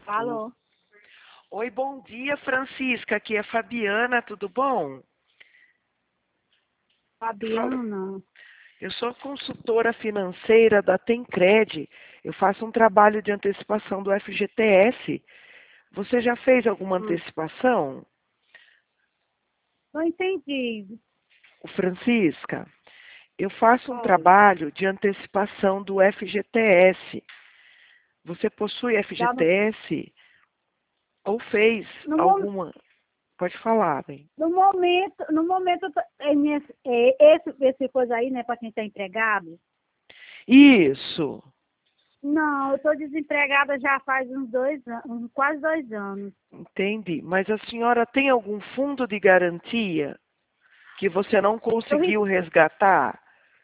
O- Alô, Oi, bom dia, Francisca. Aqui é Fabiana, tudo bom? Fala- Fabiana. Eu sou consultora financeira da Tencred. Eu faço um trabalho de antecipação do FGTS. Você já fez alguma Hum, antecipação, não entendi. Francisca? Eu faço um Oi. trabalho de antecipação do FGTS. Você possui Já no, FGTS ou fez no, mom- alguma? Pode falar, bem. no momento, esse coisa aí, né, para quem está empregado. Isso. Não, eu estou desempregada já faz uns 2 anos, quase 2 anos. Entendi. Mas a senhora tem algum fundo de garantia que você não Eu, ri- conseguiu resgatar?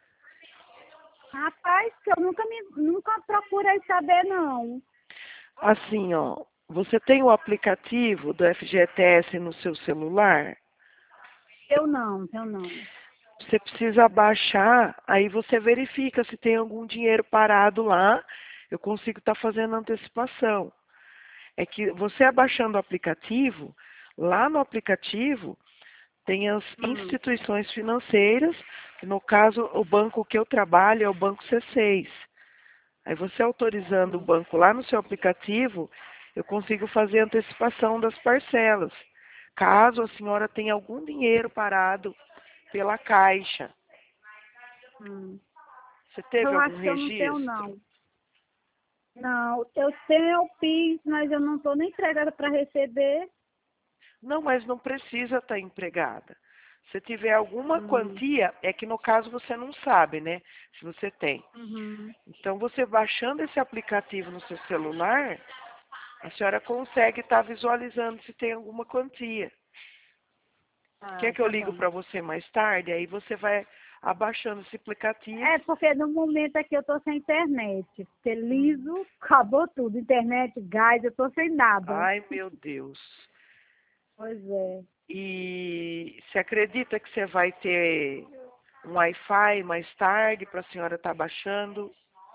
rapaz, que eu nunca procurei saber, não. Assim, ó, você tem o aplicativo do FGTS no seu celular? Eu não. Você precisa baixar, aí você verifica se tem algum dinheiro parado lá. Eu consigo estar fazendo antecipação. É que você abaixando o aplicativo, lá no aplicativo tem as Hum, instituições financeiras, que no caso o banco que eu trabalho é o Banco C6. Aí você autorizando o hum. banco lá no seu aplicativo, eu consigo fazer antecipação das parcelas. Caso a senhora tenha algum dinheiro parado pela Caixa. hum. Você teve Eu algum acho que eu não tenho, registro? não. Não, eu tenho o PIS, mas eu não estou nem empregada para receber. Não, mas não precisa estar empregada. Se tiver alguma Hum, quantia, é que no caso você não sabe, né? Se você tem. uhum. Então, você baixando esse aplicativo no seu celular, a senhora consegue estar visualizando se tem alguma quantia. Quer Ah, que eu tá ligo bom. para você mais tarde? Aí você vai abaixando esse aplicativo. É porque no momento aqui eu tô sem internet. Porque Hum. liso, acabou tudo. Internet, gás, eu tô sem nada. Ai, meu Deus. Pois é. E você acredita que você vai ter um Wi-Fi mais tarde para a senhora estar baixando?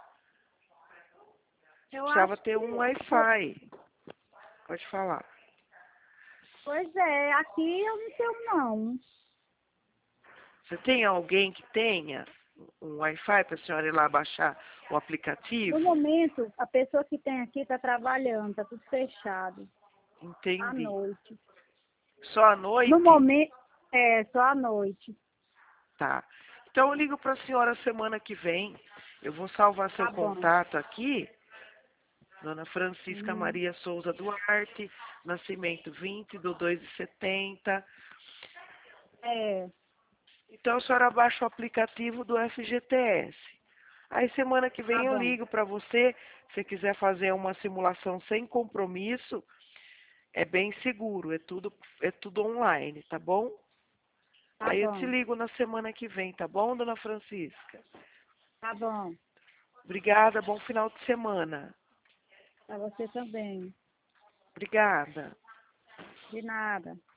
Eu Precisava acho ter que. um Wi-Fi. Pode falar. Pois é, aqui eu não tenho não. Você tem alguém que tenha um Wi-Fi para a senhora ir lá baixar o No aplicativo? momento, a pessoa que tem aqui tá trabalhando, tá tudo fechado. À Entendi. noite. Só à No noite? momento, só à noite. Tá. Então eu ligo para a senhora semana que vem. Eu vou salvar seu Tá bom. contato aqui. Dona Francisca Uhum. Maria Souza Duarte, nascimento 20/2/70. É, Então a senhora baixa o aplicativo do FGTS. Aí semana que tá vem eu bom. ligo para você, se você quiser fazer uma simulação sem compromisso, é bem seguro, é tudo online, tá bom? Tá Aí eu te bom. ligo na semana que vem, tá bom, dona Francisca? Tá bom. Obrigada, bom final de semana. Pra você também. Obrigada. De nada.